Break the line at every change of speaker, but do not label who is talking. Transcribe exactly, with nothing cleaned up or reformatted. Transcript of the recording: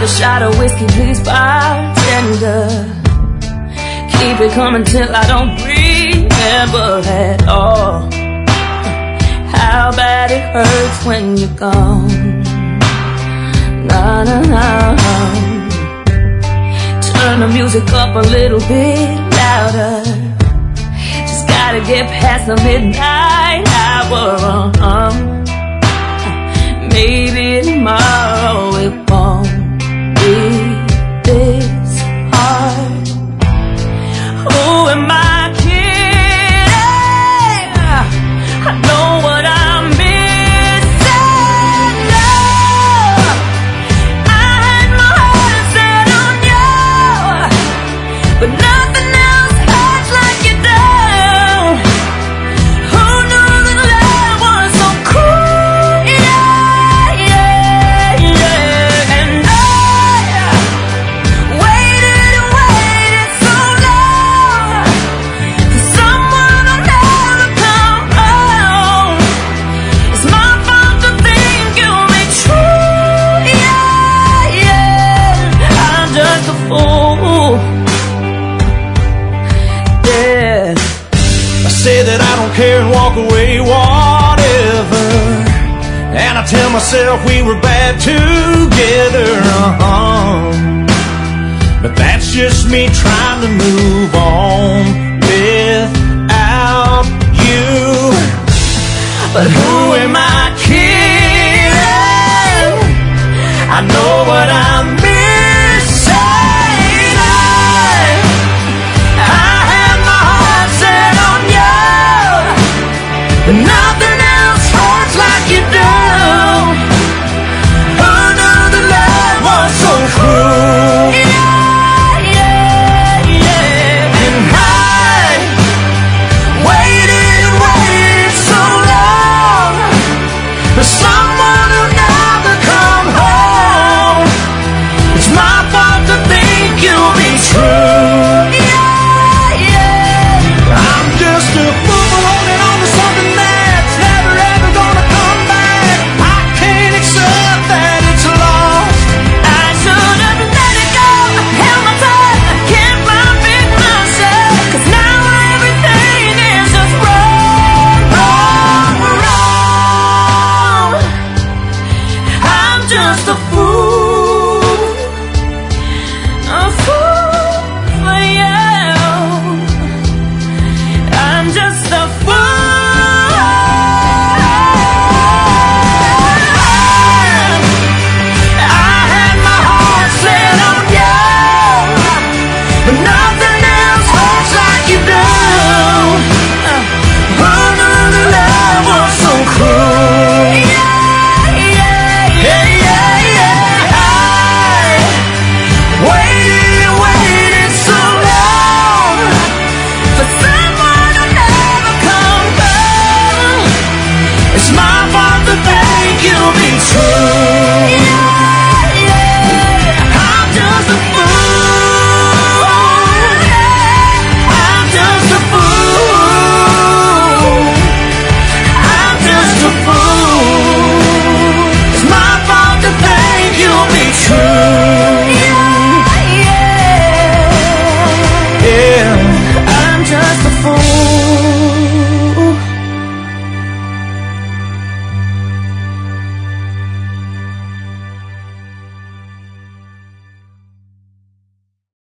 Another shot of whiskey, please, bartender. Keep it coming till I don't remember at all how bad it hurts when you're gone. Na na na. Turn the music up a little bit louder. Just gotta get past the midnight hour. Maybe tomorrow it won't be this hard. Who am I kidding? I know what I'm missing. Love. I had my heart set on you, but nothing else hurts like you do. Who knew that love was so cruel? Yeah, yeah, yeah. And I waited and waited so long for someone who'll never come home. It's my fault to think you'll be true. Yeah, yeah. I'm just a fool. Yeah.
I say that I don't care and walk away, whatever. And I tell myself we were bad together, uh-huh. But that's just me trying to move on.